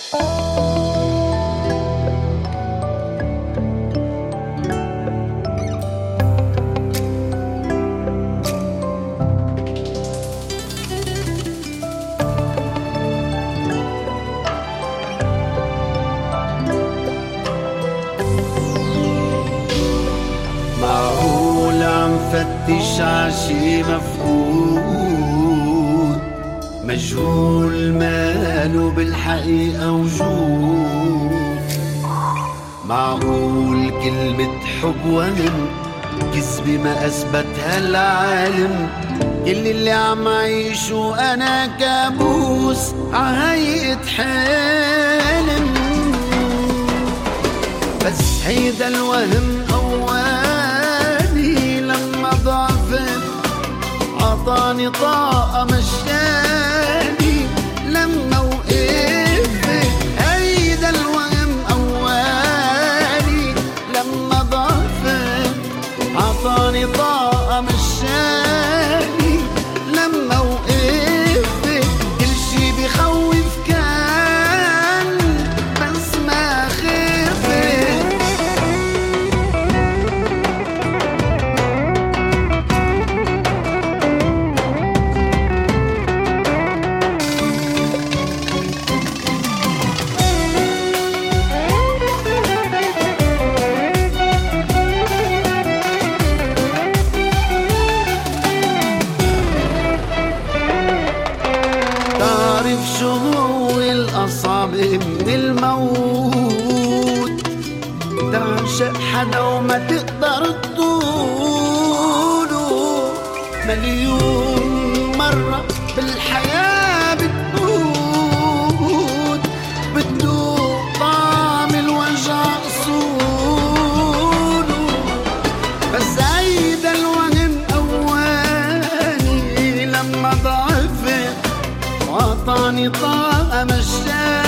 معقول عم فتش عشي مفقود، مجهول ماله بالحقيقة وجود. معقول كلمة حب وهم، كذبة ما أثبتها العالم. كل اللي عم عيشه أنا كابوس عهيئة حلم. بس هيدا الوهم أولي، لما ضعفت عطاني طاقة مشاني. لما وقفت هيدا الوهم أولي، لما ضعفت عطاني طاقة مشاني. لما وقفت كل شي بخوف كان، بس ما خفت. تعرف شو هو الأصعب من الموت؟ تعشق حدا وما تقدر تطوله. مليون مرة بالحياة بتدوق طعم الوجع أصوله. بس هيدا الوهم أولي، لما ضعفت عطاني طاقة مشاني.